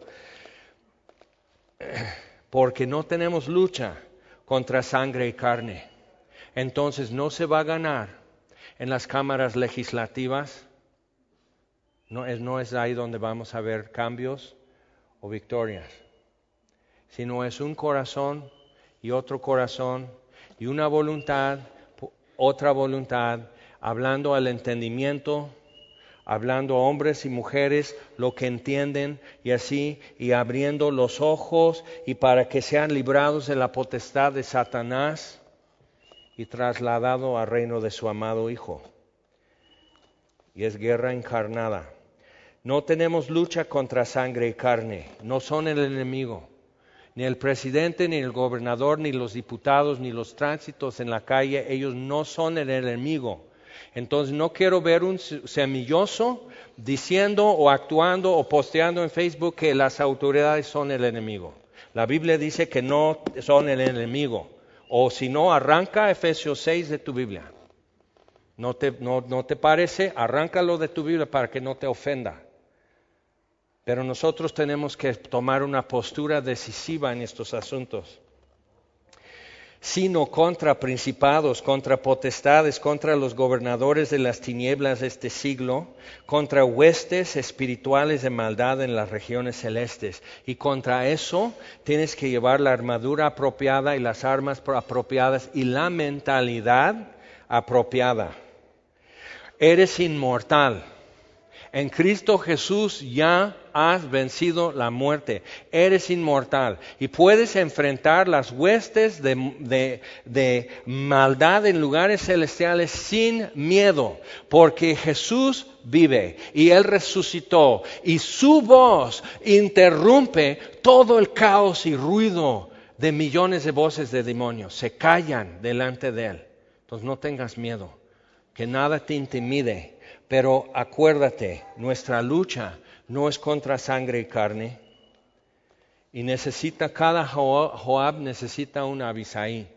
Porque no tenemos lucha contra sangre y carne. Entonces no se va a ganar en las cámaras legislativas. No es, no es ahí donde vamos a ver cambios o victorias. Sino es un corazón y otro corazón y una voluntad, otra voluntad, hablando al entendimiento, hablando a hombres y mujeres lo que entienden y así, y abriendo los ojos y para que sean librados de la potestad de Satanás y trasladado al reino de su amado Hijo. Y es guerra encarnada. No tenemos lucha contra sangre y carne, no son el enemigo. Ni el presidente, ni el gobernador, ni los diputados, ni los tránsitos en la calle, ellos no son el enemigo. Entonces no quiero ver un semilloso diciendo o actuando o posteando en Facebook que las autoridades son el enemigo. La Biblia dice que no son el enemigo. O si no, arranca Efesios seis de tu Biblia. ¿No te, no, no te parece? Arráncalo de tu Biblia para que no te ofenda. Pero nosotros tenemos que tomar una postura decisiva en estos asuntos. Sino contra principados, contra potestades, contra los gobernadores de las tinieblas de este siglo, contra huestes espirituales de maldad en las regiones celestes. Y contra eso tienes que llevar la armadura apropiada y las armas apropiadas y la mentalidad apropiada. Eres inmortal. En Cristo Jesús ya has vencido la muerte. Eres inmortal y puedes enfrentar las huestes de, de, de maldad en lugares celestiales sin miedo, porque Jesús vive y Él resucitó y su voz interrumpe todo el caos y ruido de millones de voces de demonios. Se callan delante de Él. Entonces no tengas miedo, que nada te intimide. Pero acuérdate, nuestra lucha no es contra sangre y carne. Y necesita, cada Joab necesita un Abisai.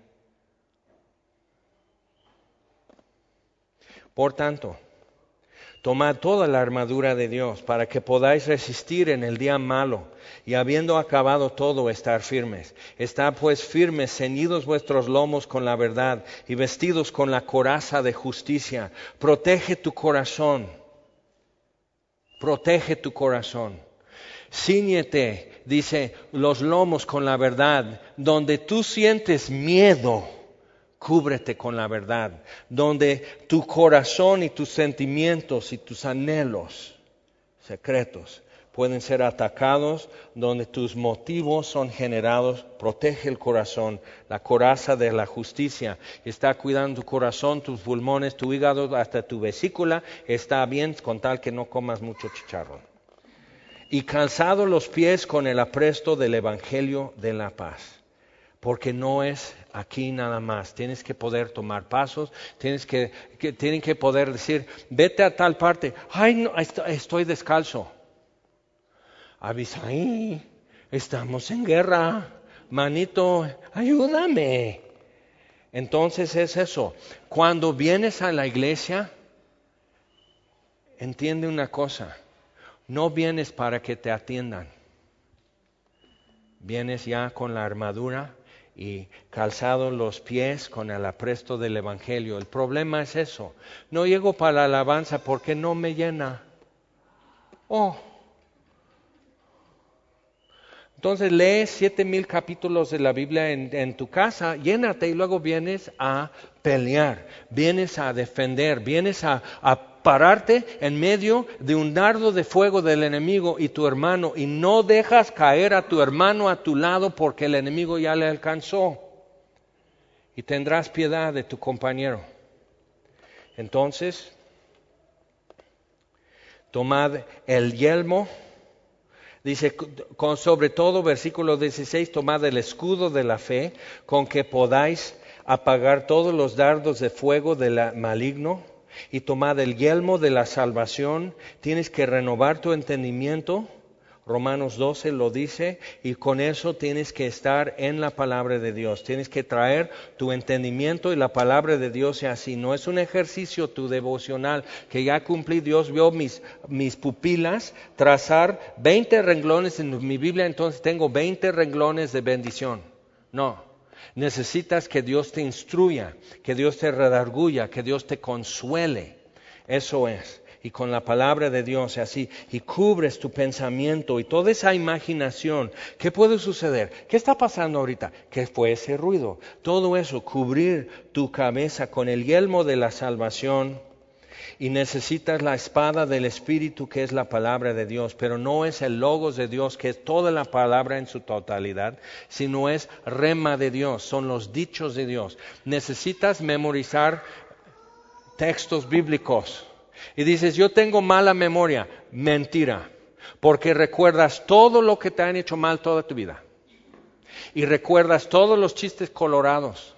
Por tanto, tomad toda la armadura de Dios para que podáis resistir en el día malo y habiendo acabado todo, estar firmes. Estad pues firmes, ceñidos vuestros lomos con la verdad y vestidos con la coraza de justicia. Protege tu corazón. Protege tu corazón. Cíñete, dice, los lomos con la verdad. Donde tú sientes miedo, cúbrete con la verdad. Donde tu corazón y tus sentimientos y tus anhelos secretos pueden ser atacados, donde tus motivos son generados, protege el corazón, la coraza de la justicia. Está cuidando tu corazón, tus pulmones, tu hígado, hasta tu vesícula está bien, con tal que no comas mucho chicharrón. Y calzado los pies con el apresto del Evangelio de la paz. Porque no es aquí nada más. Tienes que poder tomar pasos, tienes que, que, tienen que poder decir, vete a tal parte. Ay, no, estoy descalzo. Abisaí, estamos en guerra. Manito, ayúdame. Entonces es eso. Cuando vienes a la iglesia, entiende una cosa. No vienes para que te atiendan. Vienes ya con la armadura y calzado los pies con el apresto del Evangelio. El problema es eso. No llego para la alabanza porque no me llena. Oh. Entonces lees siete mil capítulos de la Biblia en, en tu casa, llénate y luego vienes a pelear, vienes a defender, vienes a, a pararte en medio de un dardo de fuego del enemigo y tu hermano, y no dejas caer a tu hermano a tu lado porque el enemigo ya le alcanzó. Y tendrás piedad de tu compañero. Entonces, tomad el yelmo. Dice, con, sobre todo, versículo dieciséis, tomad el escudo de la fe, con que podáis apagar todos los dardos de fuego del maligno, y tomad el yelmo de la salvación. Tienes que renovar tu entendimiento, Romanos doce lo dice, y con eso tienes que estar en la palabra de Dios. Tienes que traer tu entendimiento y la palabra de Dios sea así. No es un ejercicio tu devocional que ya cumplí. Dios vio mis, mis pupilas trazar veinte renglones en mi Biblia, entonces tengo veinte renglones de bendición. No, necesitas que Dios te instruya, que Dios te redarguya, que Dios te consuele. Eso es. Y con la palabra de Dios así, y cubres tu pensamiento y toda esa imaginación. ¿Qué puede suceder? ¿Qué está pasando ahorita? ¿Qué fue ese ruido? Todo eso, cubrir tu cabeza con el yelmo de la salvación. Y necesitas la espada del Espíritu, que es la palabra de Dios, pero no es el logos de Dios, que es toda la palabra en su totalidad, sino es rema de Dios, son los dichos de Dios. Necesitas memorizar textos bíblicos. Y dices, yo tengo mala memoria. Mentira, porque recuerdas todo lo que te han hecho mal toda tu vida. Y recuerdas todos los chistes colorados.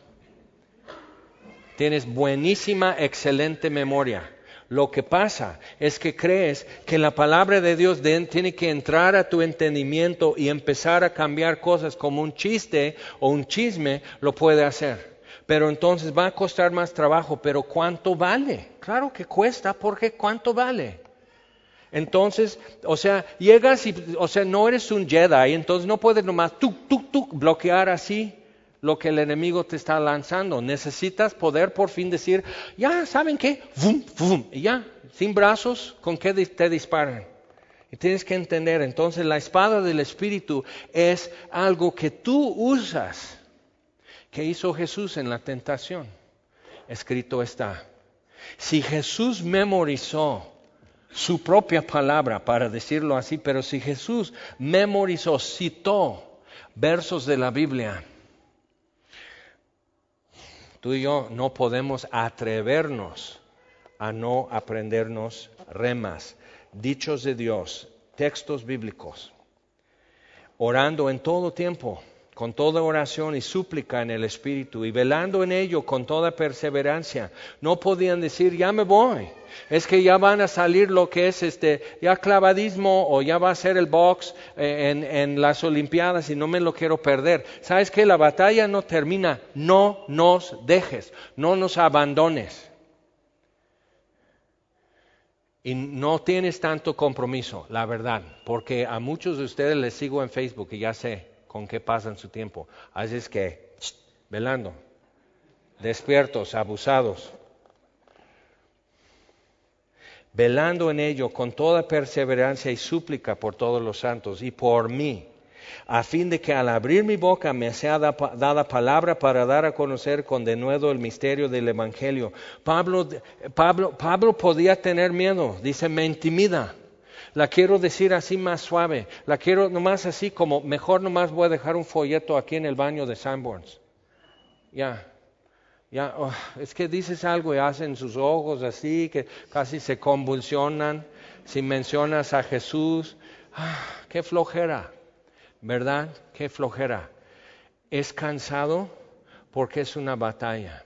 Tienes buenísima, excelente memoria. Lo que pasa es que crees que la palabra de Dios de, tiene que entrar a tu entendimiento y empezar a cambiar cosas como un chiste o un chisme lo puede hacer. Pero entonces va a costar más trabajo. ¿Pero cuánto vale? Claro que cuesta, porque ¿cuánto vale? Entonces, o sea, llegas y, o sea, no eres un Jedi, entonces no puedes nomás tuk, tuk, tuk, bloquear así lo que el enemigo te está lanzando. Necesitas poder por fin decir, ya, ¿saben qué? Vum, vum, y ya, sin brazos, ¿con qué te disparan? Y tienes que entender, entonces la espada del Espíritu es algo que tú usas. ¿Qué hizo Jesús en la tentación? Escrito está. Si Jesús memorizó su propia palabra, para decirlo así, pero si Jesús memorizó, citó versos de la Biblia, tú y yo no podemos atrevernos a no aprendernos remas, dichos de Dios, textos bíblicos, orando en todo tiempo, con toda oración y súplica en el Espíritu, y velando en ello con toda perseverancia. No podían decir, ya me voy, es que ya van a salir lo que es este, ya clavadismo, o ya va a ser el box eh, en, en las Olimpiadas y no me lo quiero perder. ¿Sabes qué? La batalla no termina. No nos dejes, no nos abandones. Y no tienes tanto compromiso, la verdad, porque a muchos de ustedes les sigo en Facebook y ya sé con qué pasan su tiempo. Así es que, ch, velando, despiertos, abusados, velando en ello con toda perseverancia y súplica por todos los santos y por mí, a fin de que al abrir mi boca me sea dada palabra para dar a conocer con denuedo el misterio del Evangelio. Pablo, Pablo, Pablo podía tener miedo, dice, me intimida. La quiero decir así más suave, la quiero nomás así como, mejor nomás voy a dejar un folleto aquí en el baño de Sanborns. Ya, ya, oh, es que dices algo y hacen sus ojos así, que casi se convulsionan. Si mencionas a Jesús, ah, qué flojera, ¿verdad? Qué flojera. es cansado porque es una batalla.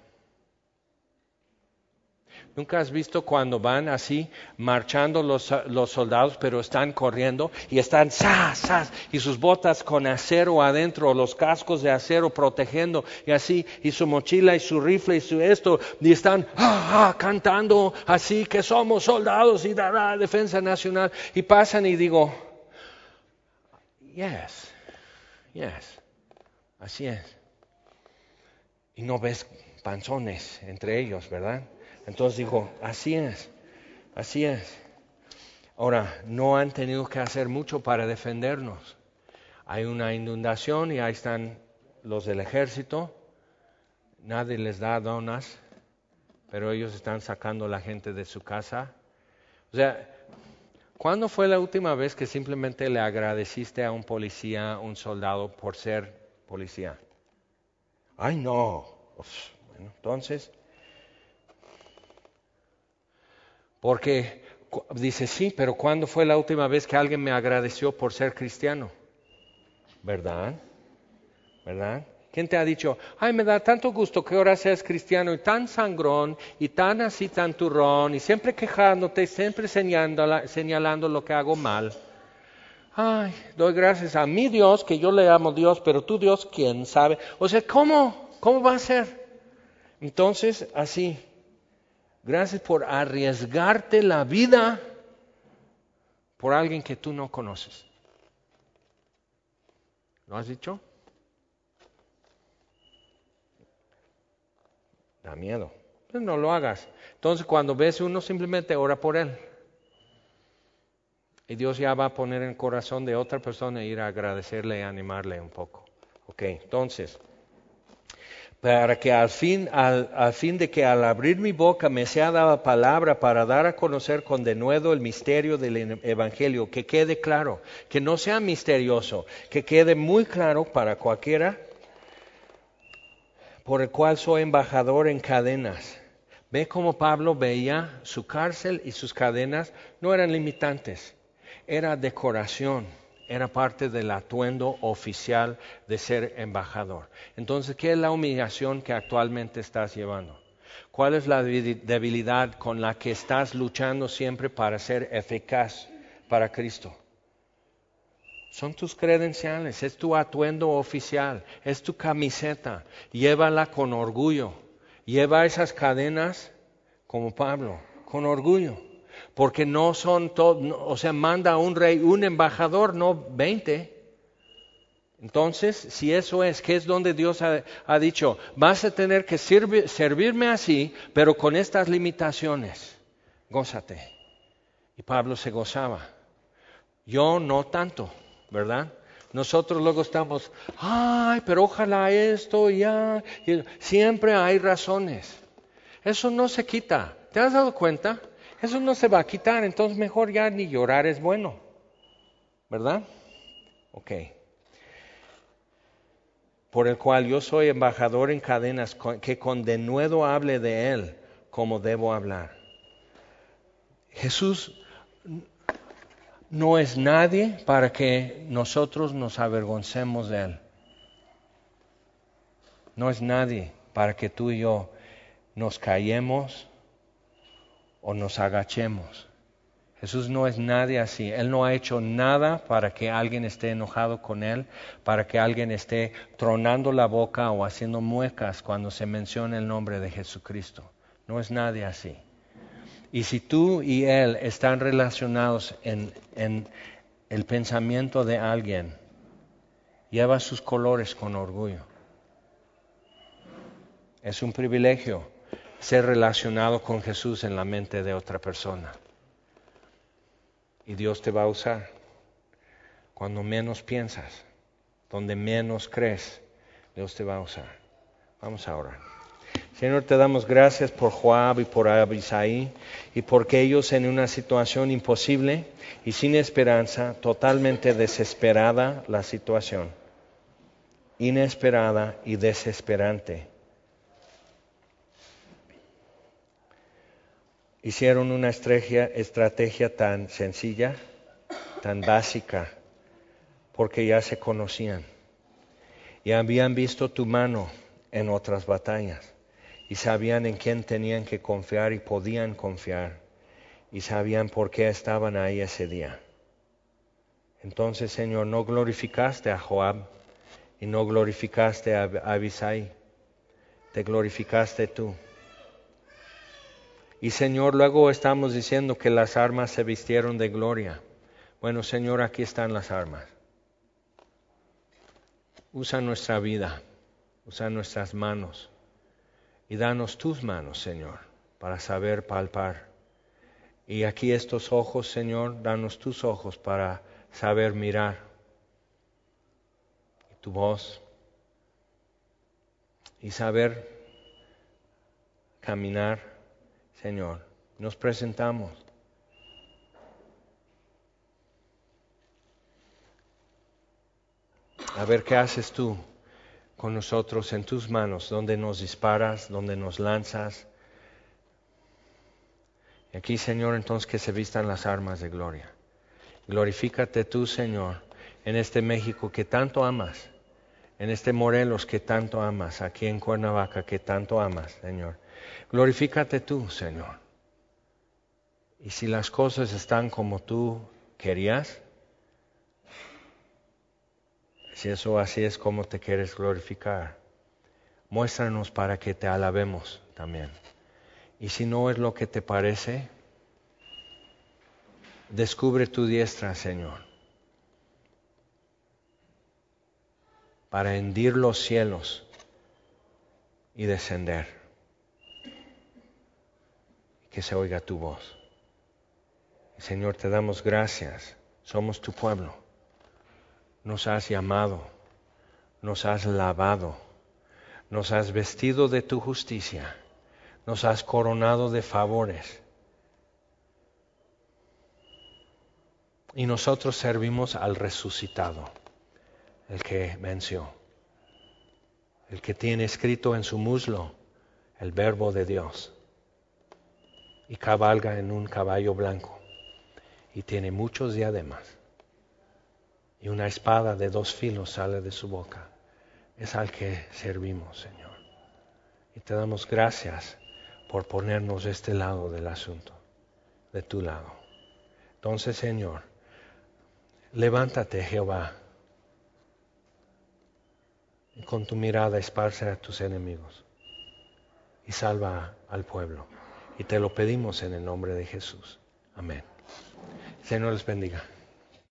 ¿Nunca has visto cuando van así marchando los, los soldados, pero están corriendo y están ¡zas, zas! Y sus botas con acero adentro, los cascos de acero protegiendo y así, y su mochila y su rifle y su esto, y están ah, ah, cantando así que somos soldados y da la defensa nacional, y pasan y digo, yes, yes, así es. Y no ves panzones entre ellos, ¿verdad? Entonces dijo, así es, así es. Ahora, no han tenido que hacer mucho para defendernos. Hay una inundación y ahí están los del ejército. Nadie les da donas, pero ellos están sacando a la gente de su casa. O sea, ¿cuándo fue la última vez que simplemente le agradeciste a un policía, un soldado, por ser policía? Ay, no. Uf, bueno, entonces... Porque dice, sí, pero ¿cuándo fue la última vez que alguien me agradeció por ser cristiano? ¿Verdad? ¿Verdad? ¿Quién te ha dicho, ay, me da tanto gusto que ahora seas cristiano y tan sangrón y tan así, tan turrón y siempre quejándote, siempre señalando, señalando lo que hago mal? Ay, doy gracias a mi Dios, que yo le amo a Dios, pero tú Dios, ¿quién sabe? O sea, ¿cómo? ¿Cómo va a ser? Entonces, así... Gracias por arriesgarte la vida por alguien que tú no conoces. ¿Lo has dicho? Da miedo. Pues no lo hagas. Entonces cuando ves uno, simplemente ora por él. Y Dios ya va a poner en el corazón de otra persona e ir a agradecerle y animarle un poco. Ok, entonces... para que al fin, al, al fin de que al abrir mi boca me sea dada palabra para dar a conocer con denuedo el misterio del Evangelio, que quede claro, que no sea misterioso, que quede muy claro para cualquiera, por el cual soy embajador en cadenas. Ve cómo Pablo veía su cárcel y sus cadenas no eran limitantes, era decoración. Era parte del atuendo oficial de ser embajador. Entonces, ¿qué es la humillación que actualmente estás llevando? ¿Cuál es la debilidad con la que estás luchando siempre para ser eficaz para Cristo? Son tus credenciales, es tu atuendo oficial, es tu camiseta. Llévala con orgullo. Lleva esas cadenas como Pablo, con orgullo. Porque no son todos, no, o sea, manda a un rey, un embajador, no veinte. Entonces, si eso es, ¿qué es donde Dios ha, ha dicho? Vas a tener que sirvi, servirme así, pero con estas limitaciones. Gózate. Y Pablo se gozaba. Yo no tanto, ¿verdad? Nosotros luego estamos, ay, pero ojalá esto ya. Y siempre hay razones. Eso no se quita. ¿Te has dado cuenta? Eso no se va a quitar, entonces mejor ya ni llorar es bueno, ¿verdad? Ok. Por el cual yo soy embajador en cadenas, que con denuedo hable de él como debo hablar. Jesús no es nadie para que nosotros nos avergoncemos de él. No es nadie para que tú y yo nos callemos o nos agachemos. Jesús no es nadie así. Él no ha hecho nada para que alguien esté enojado con Él, para que alguien esté tronando la boca o haciendo muecas cuando se menciona el nombre de Jesucristo. No es nadie así. Y si tú y Él están relacionados en, en el pensamiento de alguien, lleva sus colores con orgullo. Es un privilegio ser relacionado con Jesús en la mente de otra persona. Y Dios te va a usar cuando menos piensas, donde menos crees, Dios te va a usar. Vamos a orar. Señor, te damos gracias por Joab y por Abisai y porque ellos en una situación imposible y sin esperanza, totalmente desesperada la situación, inesperada y desesperante, hicieron una estrategia, estrategia tan sencilla, tan básica, porque ya se conocían. y habían visto tu mano en otras batallas, y sabían en quién tenían que confiar y podían confiar, y sabían por qué estaban ahí ese día. Entonces, Señor, no glorificaste a Joab y no glorificaste a Abisai, te glorificaste tú. Y Señor, luego estamos diciendo que las armas se vistieron de gloria. Bueno, Señor, aquí están las armas. Usa nuestra vida, usa nuestras manos y danos tus manos, Señor, para saber palpar. Y aquí estos ojos, Señor, danos tus ojos para saber mirar. Y tu voz. Y saber caminar, Señor. Nos presentamos. A ver qué haces tú con nosotros en tus manos, donde nos disparas, donde nos lanzas. Y aquí, Señor, entonces que se vistan las armas de gloria. Glorifícate tú, Señor, en este México que tanto amas, en este Morelos que tanto amas, aquí en Cuernavaca que tanto amas, Señor. Glorifícate tú, Señor. Y si las cosas están como tú querías, si eso así es como te quieres glorificar, muéstranos para que te alabemos también. Y si no es lo que te parece, descubre tu diestra, Señor, para hendir los cielos y descender. Y que se oiga tu voz. Señor, te damos gracias. Somos tu pueblo. Nos has llamado, nos has lavado, nos has vestido de tu justicia, nos has coronado de favores. Y nosotros servimos al resucitado, el que venció, el que tiene escrito en su muslo el verbo de Dios y cabalga en un caballo blanco y tiene muchos diademas y una espada de dos filos sale de su boca. Es al que servimos, Señor. Y te damos gracias por ponernos de este lado del asunto, de tu lado. Entonces, Señor, levántate, Jehová, y con tu mirada esparce a tus enemigos y salva al pueblo. Y te lo pedimos en el nombre de Jesús. Amén. Señor les bendiga.